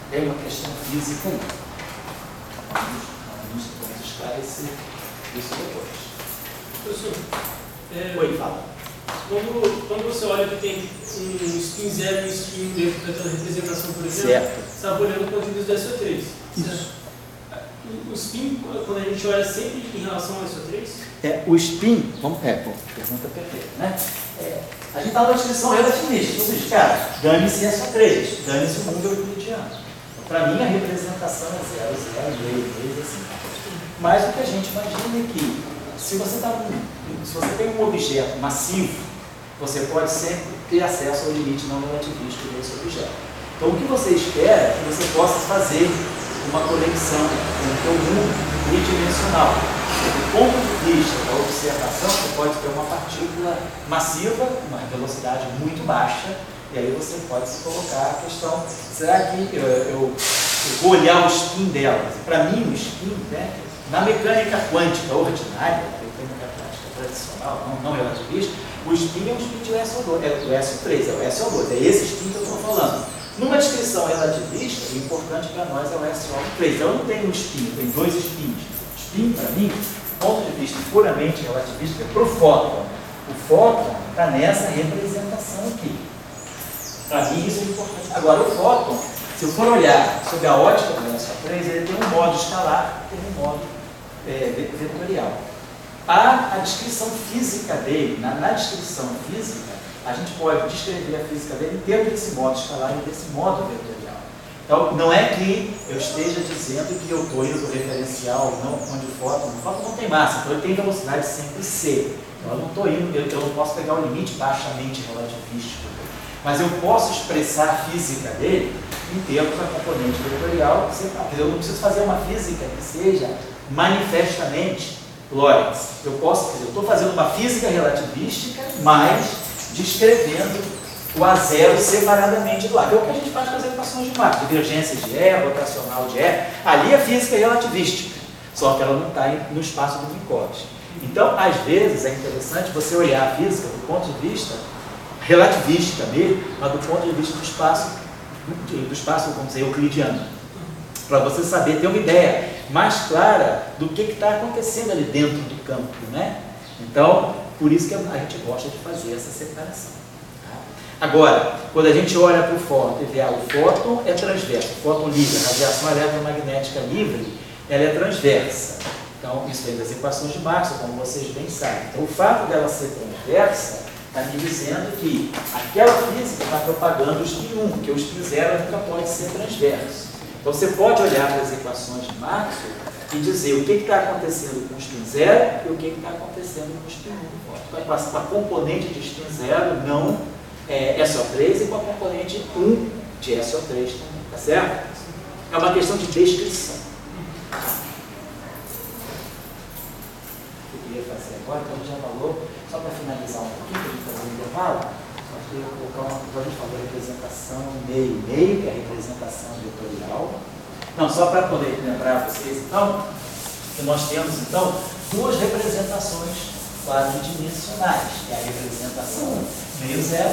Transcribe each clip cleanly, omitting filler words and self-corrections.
é uma questão física. Vamos esclarecer isso depois. Professor, Oi, fala. quando você olha que tem um spin 0 e um spin 1 dentro daquela representação, por exemplo, Certo. você está olhando conteúdos do SO3. Isso. O spin, quando a gente olha sempre em relação ao SO3? O spin, pergunta perfeita, né? A gente está numa descrição relativista, ou seja, cara, dane-se SO3, dane-se o mundo euclidiano. Para mim, a representação é 0, 0, meio, assim. Mas o que a gente imagina é que, se você tem um objeto massivo, você pode sempre ter acesso ao limite não relativístico desse objeto. Então, o que você espera é que você possa fazer uma conexão com o mundo tridimensional. Do ponto de vista da observação, você pode ter uma partícula massiva, uma velocidade muito baixa, e aí você pode se colocar a questão, será que eu vou olhar o spin dela? Para mim, o spin, né, na mecânica quântica ordinária, mecânica quântica tradicional, não relativista, o spin é um spin de SO2, é o SO3, é o SO2, é esse spin que eu estou falando. Numa descrição relativista, o importante para nós é o SO3. Então, eu não tenho um spin, eu tenho dois spins. Spin, para mim, do ponto de vista puramente relativista, é para o fóton. O fóton está nessa representação aqui. Para mim, isso é importante. Agora, o fóton, se eu for olhar sob a ótica do SO3, ele tem um modo escalar e tem um modo vetorial. A descrição física dele, na descrição física, a gente pode descrever a física dele dentro desse modo escalar e desse modo vetorial. Então, não é que eu esteja dizendo que eu estou indo do referencial, não, onde o fóton não tem massa, então ele tem velocidade sempre C. Então, eu não estou indo, eu não posso pegar o limite baixamente relativístico. Mas eu posso expressar a física dele em termos da componente vetorial separada. Eu não preciso fazer uma física que seja manifestamente Lorentz. Eu estou fazendo uma física relativística, mas descrevendo o A zero separadamente do lado. É o que a gente faz com as equações de Marx, divergência de E, rotacional de E. Ali a física é relativística, só que ela não está no espaço do Minkowski. Então, às vezes, é interessante você olhar a física do ponto de vista relativística mesmo, mas do ponto de vista do espaço, vamos dizer, euclidiano. Para você saber, ter uma ideia mais clara do que está acontecendo ali dentro do campo, né? Então, por isso que a gente gosta de fazer essa separação. Tá? Agora, quando a gente olha para o fóton e vê, o fóton é transverso, o fóton livre, a radiação eletromagnética livre, ela é transversa. Então, isso vem das equações de Maxwell, como vocês bem sabem. Então, o fato dela ser transversa está me dizendo que aquela física está propagando o spin 1, porque o spin 0 nunca pode ser transverso. Então, você pode olhar para as equações de Maxwell e dizer o que está acontecendo com o spin 0 e o que está acontecendo com o spin 1. Com a componente de spin 0 não SO3 e com a componente 1 de SO3 também, tá certo? É uma questão de descrição. Eu queria fazer agora, então a gente já falou, só para finalizar um pouquinho, para a gente fazer um intervalo, nós queria colocar a gente falou representação meio, que é a representação vetorial. Não, só para poder lembrar vocês, então, que nós temos, então, duas representações quadridimensionais, que é a representação meio zero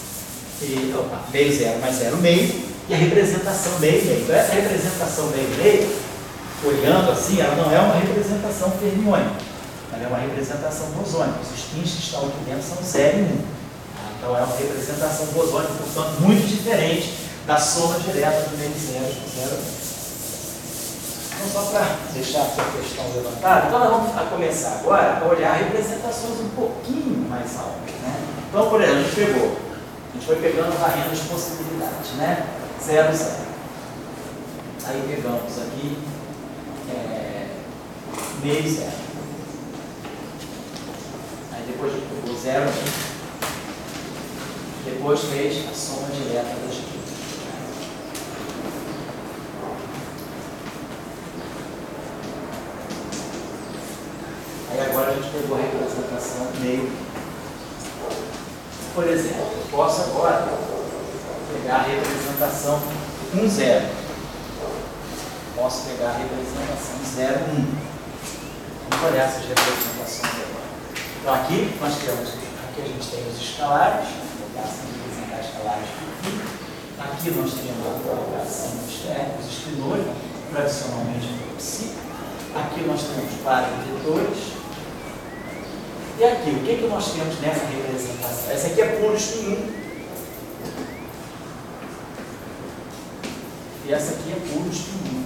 mais zero meio, e a representação meio. Então, essa representação meio, olhando assim, ela não é uma representação fermiônica, ela é uma representação bosônica. Os spins que estão aqui dentro são 0 e 1. Então, é uma representação bosônica, portanto, muito diferente da soma direta do meio zero com 0 e 1. Então, só para deixar essa questão levantada, então nós vamos começar agora a olhar representações um pouquinho mais altas, né? Então, por exemplo, a gente foi pegando varrendo as possibilidades, né? 0, 0. Aí pegamos aqui meio zero. Aí depois pegou 0 aqui. Depois fez a soma direta das duas. Aí agora a gente pegou a representação meio. Por exemplo, eu posso agora pegar a representação 1, 0. Posso pegar a representação 0, 1. Vamos olhar essas representações agora. Então aqui nós temos, aqui a gente tem os escalares, vou pegar assim, representar escalares por aqui. Aqui nós temos a colocação dos térmicos espinôs, tradicionalmente psi. Aqui nós temos par entre 2. E aqui, o que nós temos nessa representação? Essa aqui é puro espinho 1. E essa aqui é puro espinho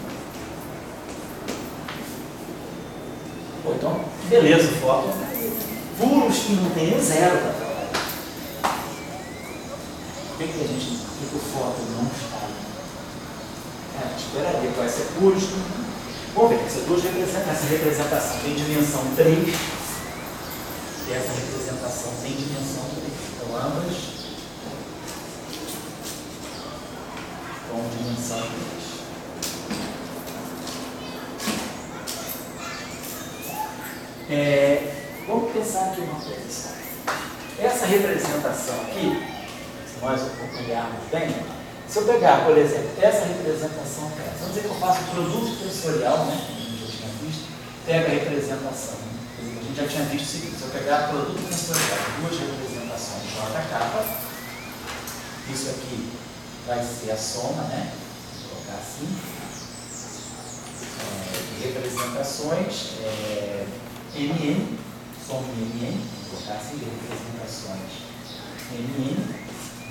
1. Então, beleza, o fóton puro espinho 1 tem 0 para trabalhar. Por que a gente, o fóton não está aí? A gente esperaria que vai ser puro espinho 1. Vamos ver, essa representação tem dimensão 3 e essa representação tem dimensão 3. Então, ambas com dimensão 3. Vamos pensar aqui uma coisa. Essa representação aqui, se nós olharmos bem, se eu pegar, por exemplo, essa representação aqui, vamos dizer que eu faço o produto tensorial, né? Como a gente já tinha visto, pega a representação. A gente já tinha visto o seguinte: se eu pegar produto tensorial, duas representações JK, isso aqui vai ser a soma, né? Vou colocar assim. Representações MN, soma MN, vou colocar assim, de representações MN.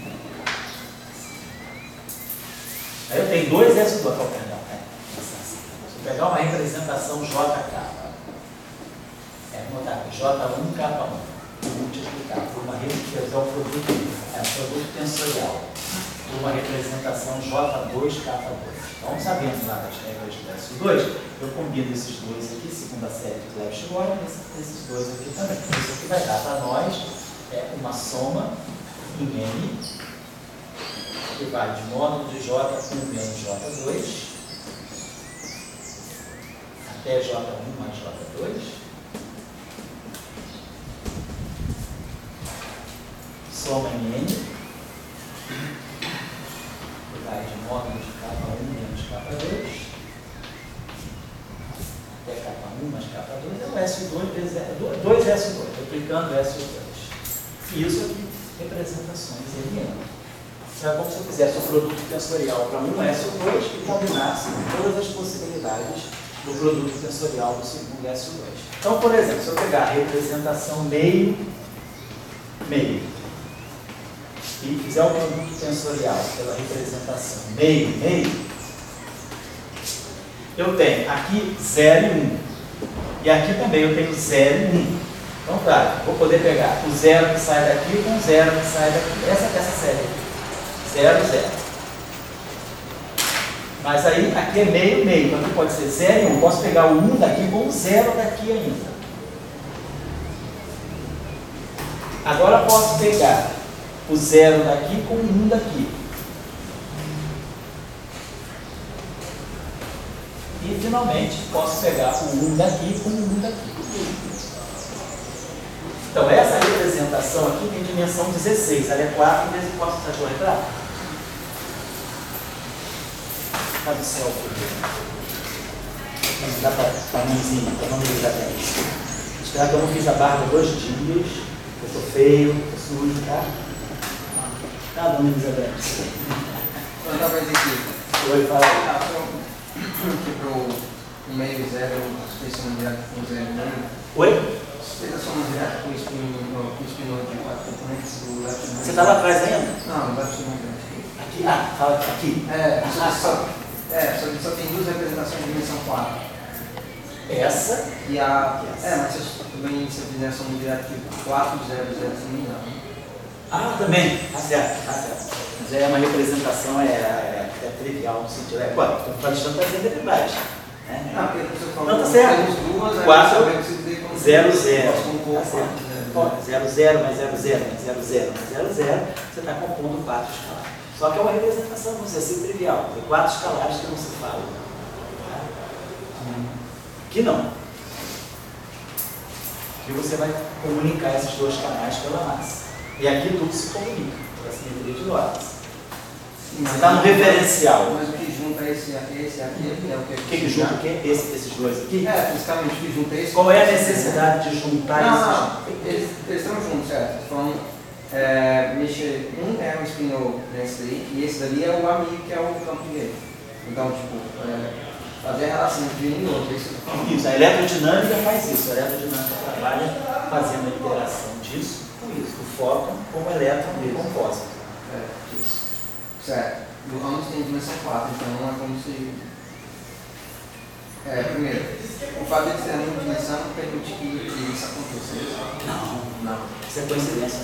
Aí eu tenho dois S2, perdão. Se eu pegar uma representação JK, vou botar J1K1, multiplicar por uma representação produto tensorial, por uma representação J2K2. Então, sabendo lá das regras do S2, eu combino esses dois aqui, segundo a série de Clebsch-Gorlin, esses dois aqui também. Isso aqui vai dar para nós uma soma em M, que vai de módulo de J com menos J2 até J1 mais J2. Soma em N, que vai de módulo de K1 menos K2 até K1 mais K2, é o S2 vezes 2S2, replicando S2. E isso aqui, representações N. É como se eu fizesse o produto tensorial para um S2 e combinasse todas as possibilidades do produto tensorial do segundo S2. Então, por exemplo, se eu pegar a representação meio e fizer o produto tensorial pela representação meio, eu tenho aqui 0 e 1. E aqui também eu tenho 0 e 1. Então, tá, vou poder pegar o 0 que sai daqui com o 0 que sai daqui. Essa série aqui. 0, 0. Mas aí, aqui é meio. Então, aqui pode ser 0 e 1. Posso pegar o 1 daqui com o 0 daqui ainda. Agora, posso pegar o 0 daqui com o 1 daqui. E, finalmente, posso pegar o 1 daqui com o 1 daqui. Então, essa representação aqui tem dimensão 16. Ela é 4 vezes o posso corretar? Está no céu. Vamos dar para a mãozinha, para a mão da Isabel. Esperar que eu não fiz a barba 2 dias. Eu estou feio, estou sujo, tá? Tá, dona Isabel? Eu estava dizendo aqui. Oi, fala aí. Que para o meio 0, suspensão direta com 0 meio. Oi? Suspensão direta com espinô de 4 componentes do lápis. Você está lá atrás ainda? Não, no lápis não tem. Aqui? Ah, fala aqui. Só tem duas representações de dimensão 4. Essa e a. Essa. Mas também se eu fizer a soma direta aqui, 4, 0, 0, também não. Ah, também. Tá certo, tá certo. Mas é uma representação, é trivial no sentido. Pô, estou falando da verdade. Não, porque você falou não, tá certo. temos duas, 4, 0, 0. 0, 0, mais 0, 0, mais 0, 0, mais 0, 0, você está compondo 4 escalares. Só que é uma representação, vamos dizer assim, trivial. Tem 4 escalares que não se falam. Aqui não. Aqui você vai comunicar esses dois canais pela massa. E aqui tudo se comunica, pela simetria de Lorentz. Você está no referencial. Mas o que junta esse aqui é o que? O que junta o quê? Esses dois aqui? Fisicamente, o que junta esse. Qual é a necessidade de juntar Não, eles estão juntos, certo? Então, mexer, um é um spin nesse daí, e esse dali é o amigo que é o campo de gauge. Então, tipo, fazer a relação entre um e outro. Isso, a eletrodinâmica faz isso. A eletrodinâmica trabalha fazendo a interação disso com isso, o fóton como elétron e compósito. Isso. Certo. Ambos têm dimensão 4, então não é como se... primeiro, o fato de eles terem uma dimensão não permite que isso aconteça. Não. Isso é coincidência.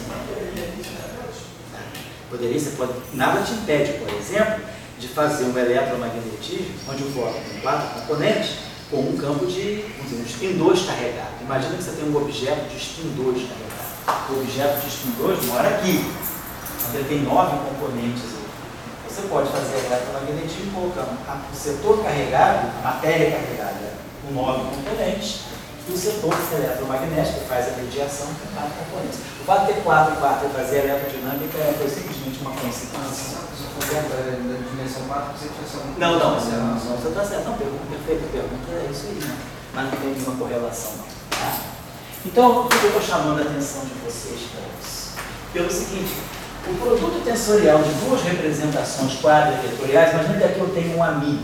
Nada te impede, por exemplo, de fazer um eletromagnetismo onde o fóton tem 4 componentes com um campo de, vamos dizer, um spin 2 carregado. Imagina que você tem um objeto de spin 2 carregado. O objeto de spin 2 mora aqui, onde ele tem 9 componentes. Você pode fazer eletromagnetismo colocando o setor carregado, a matéria carregada, com 9 componentes, e o setor eletromagnético faz a mediação com 4 componentes. O fato de ter 4 e 4 e fazer eletrodinâmica foi simplesmente uma coincidência. Da dimensão 4, você tinha só Não, você está certo. Não, perfeita pergunta, é isso aí, né? Mas não tem nenhuma correlação, não. Tá? Então, o que eu estou chamando a atenção de vocês para isso? Pelo seguinte, o produto tensorial de duas representações quadrivetoriais, imagina que aqui eu tenho um AMI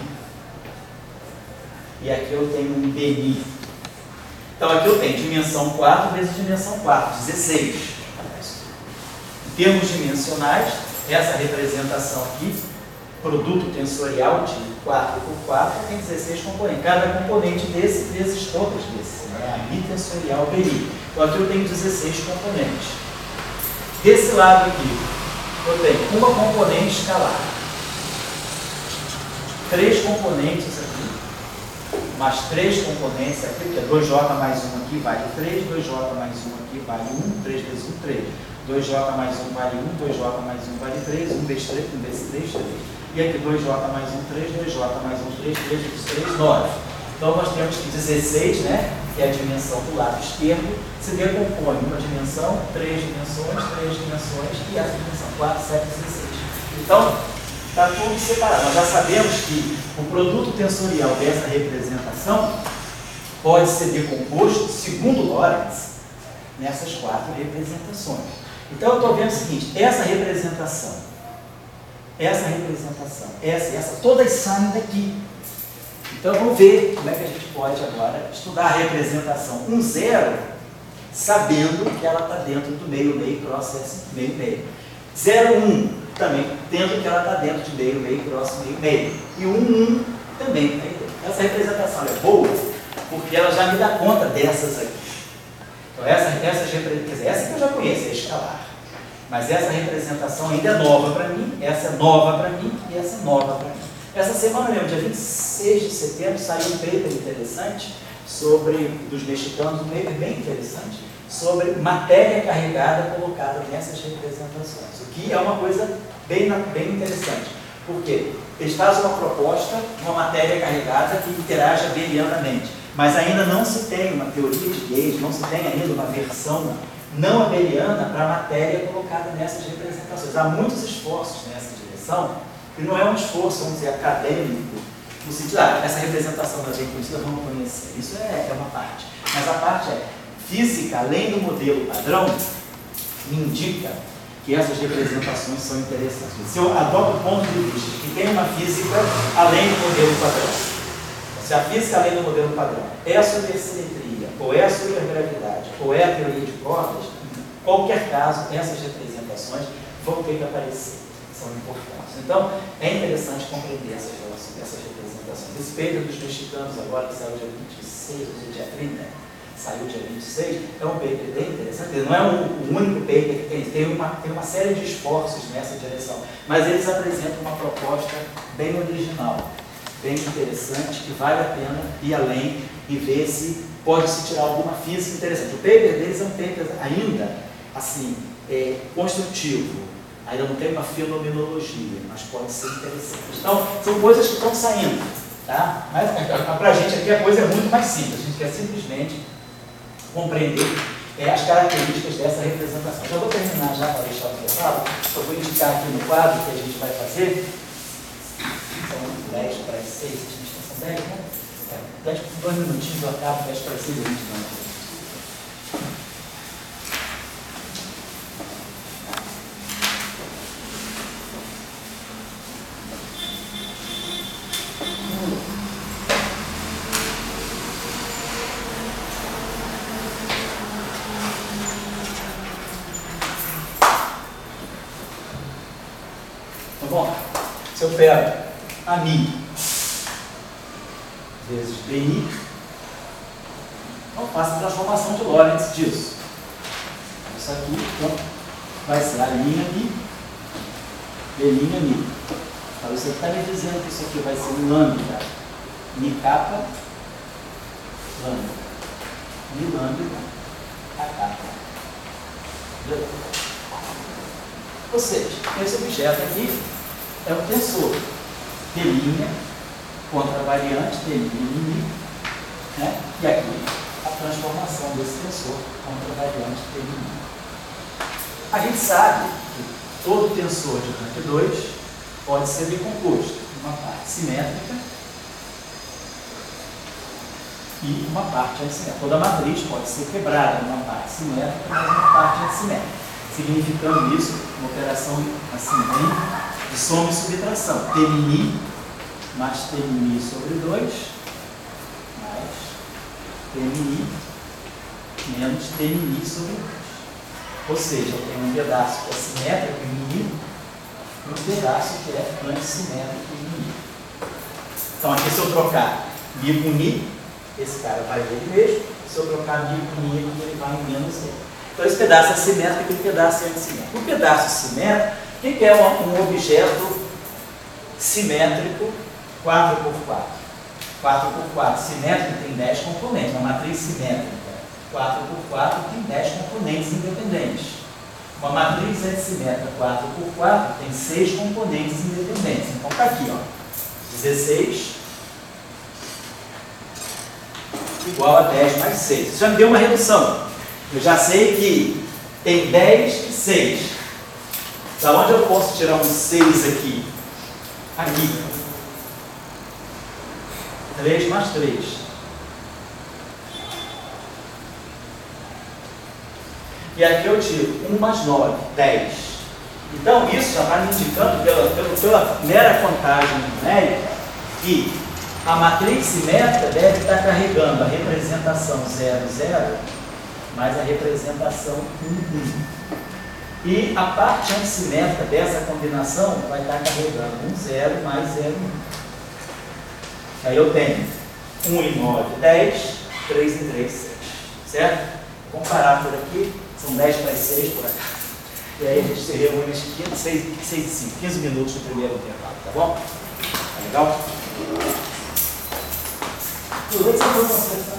e aqui eu tenho um BNI. Então, aqui eu tenho dimensão 4 vezes dimensão 4, 16. Em termos dimensionais, essa representação aqui, produto tensorial de 4 por 4, tem 16 componentes. Cada componente desse vezes todos desses. É a bitensorial BNI. Então aqui eu tenho 16 componentes. Desse lado aqui, eu tenho uma componente escalar. 3 componentes aqui. Mais 3 componentes aqui, porque 2J mais 1 aqui vale 3, 2J mais 1 aqui vale 1, 3 vezes 1, 3. 2J mais 1 vale 1, 2J mais 1 vale 3, 1 vezes 3, 1 vezes 3, 3. E aqui 2J mais 1, 3, 2J mais 1, 3, 3 vezes 3, 9. Então nós temos que 16, né, que é a dimensão do lado esquerdo, se decompõe uma dimensão, 3 dimensões e essa dimensão 4, 7, 16. Então, está tudo separado. Nós já sabemos que o produto tensorial dessa representação pode ser decomposto, segundo Lorentz, nessas 4 representações. Então, eu estou vendo o seguinte, essa representação, essa, todas saem daqui. Então, vamos ver como é que a gente pode agora estudar a representação 1, 0, sabendo que ela está dentro do meio, cross, meio. 0, 1, também tendo que ela está dentro de meio, cross, meio. E 1, 1, também. Essa representação é boa, porque ela já me dá conta dessas aqui. Então, essa que eu já conheço, é escalar. Mas essa representação ainda é nova para mim, essa é nova para mim e essa é nova para mim. Essa semana mesmo, dia 26 de setembro, saiu um paper interessante dos mexicanos, um paper bem interessante, sobre matéria carregada colocada nessas representações. O que é uma coisa bem interessante. Por quê? Eles fazem uma proposta, uma matéria carregada que interage abelianamente. Mas ainda não se tem uma teoria de gauge, não se tem ainda uma versão não abeliana para a matéria colocada nessas representações. Há muitos esforços nessa direção, e não é um esforço, vamos dizer, acadêmico, no sentido, essa representação da bem conhecida, vamos conhecer. Isso é uma parte. Mas a parte é física, além do modelo padrão, me indica que essas representações são interessantes. Se eu adoto o ponto de vista que tem uma física além do modelo padrão, se a física além do modelo padrão é a supersimetria, ou é a supergravidade, ou é a teoria de cordas, em qualquer caso, essas representações vão ter que aparecer, são importantes. Então, é interessante compreender essas representações. Esse paper dos mexicanos agora, que saiu dia 26, ou dia 30, saiu dia 26, é um paper bem interessante. Não é o único paper que tem uma série de esforços nessa direção, mas eles apresentam uma proposta bem original, bem interessante, que vale a pena ir além e ver se pode-se tirar alguma física interessante. O paper deles é um paper ainda, assim, construtivo, ainda não tem uma fenomenologia, mas pode ser interessante. Então, são coisas que estão saindo, tá? Mas para a gente aqui a coisa é muito mais simples, a gente quer simplesmente compreender as características dessa representação. Já vou terminar já para deixar o pessoal, eu vou indicar aqui no quadro que a gente vai fazer. São 10 para as 6, são 10, né? 10 por 2 minutinhos eu acabo, 10 para as 6 a gente não. eu pego a Mi vezes BI, eu faço a transformação de Lorentz disso. Isso aqui, então, vai ser a linha Mi, B' Mi. Então, você está me dizendo que isso aqui vai ser um lambda, Mi capa, lambda, Mi lambda, a capa. Ou seja, esse objeto aqui é o tensor T' contra a variante T' Mi, né? E aqui a transformação desse tensor contra a variante T' Mi. A gente sabe que todo tensor de rank 2 pode ser decomposto em uma parte simétrica e uma parte antissimétrica. Toda matriz pode ser quebrada em uma parte simétrica, mas uma parte antissimétrica. Significando isso, uma operação assim, bem de soma e subtração. T' mais T' sobre 2, mais T' menos T' sobre 2. Ou seja, eu tenho um pedaço que é simétrico em Mi e um pedaço que é antissimétrico em Mi. Então aqui se eu trocar Mi com Mi, esse cara vai ele mesmo. Se eu trocar Mi com Mi, ele vai em menos ele. Então esse pedaço é simétrico e aquele pedaço é antissimétrico. O pedaço simétrico, o que é um objeto simétrico 4x4? 4x4 simétrico tem 10 componentes. Uma matriz simétrica 4x4 tem 10 componentes independentes. Uma matriz antissimétrica 4x4 tem 6 componentes independentes. Então está aqui, ó, 16 igual a 10 mais 6. Isso já me deu uma redução. Eu já sei que tem 10 e 6. Da onde eu posso tirar um 6 aqui? Aqui. 3 mais 3. E aqui eu tiro 1 mais 9, 10. Então isso já está me indicando pela mera contagem numérica que a matriz simétrica deve estar carregando a representação 0, 0 mais a representação 1, 1. E a parte antissimétrica dessa combinação vai estar carregando 1, 0 mais 0, 1. Aí eu tenho 1 em 9, 10, 3 em 3, 6. Certo? Vou comparar por aqui, são 10 para 6 por aqui. E aí a gente se reúne às 6 e 5, 15 minutos do primeiro intervalo, tá bom? Tá legal?